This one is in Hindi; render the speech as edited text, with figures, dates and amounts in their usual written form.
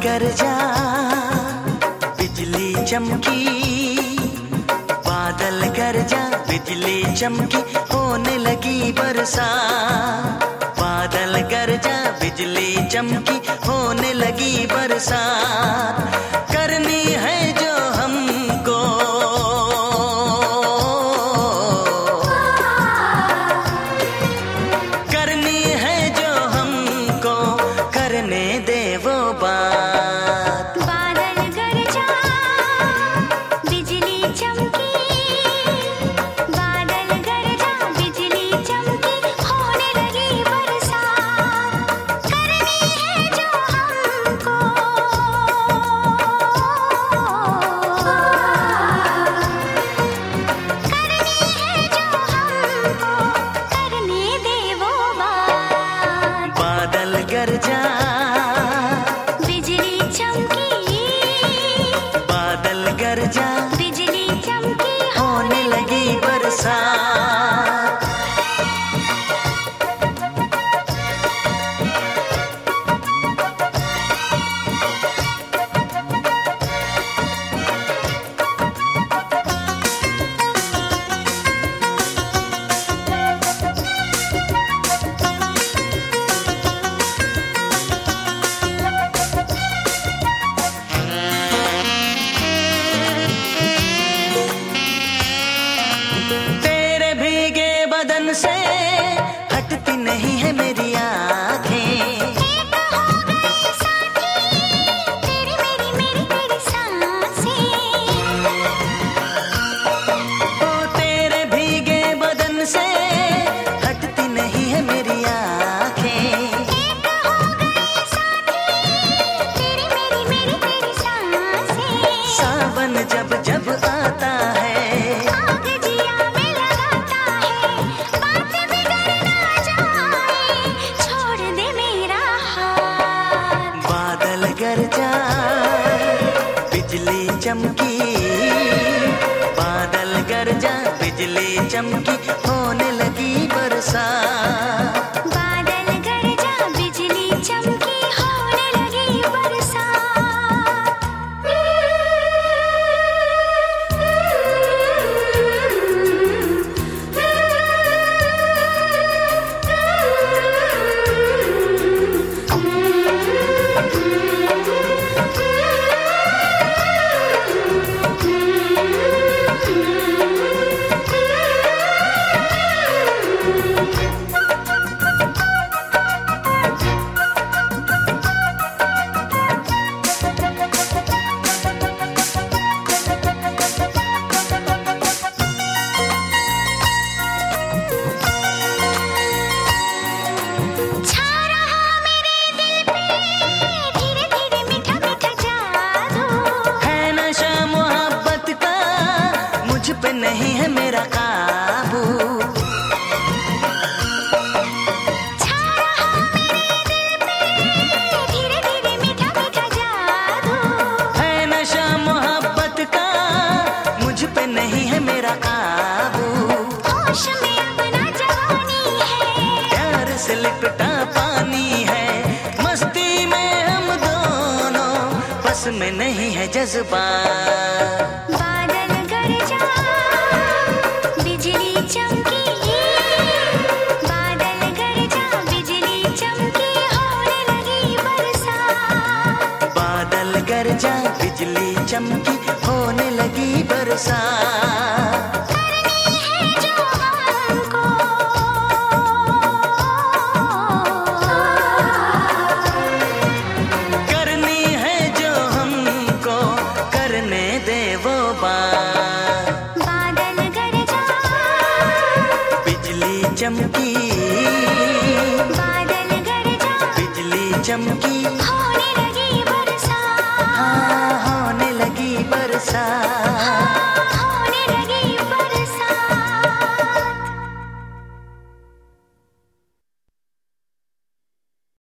गरजा, बिजली चमकी, बादल गरजा, बिजली चमकी, होने लगी बरसात। बादल गरजा, बिजली चमकी, होने लगी बरसात। करनी है जो हमको, करनी है जो हमको, करने दे वो बात। बादल गरजा, बिजली चमकी, बादल गरजा, बिजली चमकी, होने लगी बरसात। करनी है जो हमको, करनी है जो हमको, करने दे वो बात। बादल गरजा, बिजली चमकी, बादल गरजा, बिजली चमकी, होने लगी बरसात। तेरे भीगे बदन से हटती नहीं है मेरी आँखें। एक हो गए साथी, तेरी मेरी मेरी तेरी सांसें। ओ तेरे भीगे बदन से हटती नहीं है मेरी आँखें। एक हो गए साथी, तेरी मेरी मेरी तेरी सांसें। सावन जब जब आता है, आग जिया में लगाता है, बात बिगड़ ना जाए, छोड़ दे मेरा हाथ। बादल गरजा, बिजली चमकी, बादल गरजा, बिजली चमकी, होने लगी बरसात। बादल गरजा, बिजली चमकी, होने लगी छा रहा मेरे दिल पे, धीरे धीरे मीठा मीठा जादू। है नशा मोहब्बत का, मुझ पे नहीं है मेरा काबू। छा रहा मेरे दिल पे, धीरे धीरे मीठा मीठा जादू। है नशा मोहब्बत का, मुझ पे नहीं है मेरा काबू। होश में अपना जवानी है, प्यार से लिपटा पानी है, मस्ती में हम दोनों, बस में नहीं है जज्बात। बादल गरजा, बिजली चमकी, बादल गरजा, बिजली चमकी, होने लगी बरसात। बादल गरजा, बिजली चमकी, होने लगी बरसात। करनी है जो हमको, करनी है जो हमको, करने दे वो बात। बादल गरजा, बिजली चमकी, बादल गरजा, बिजली चमकी,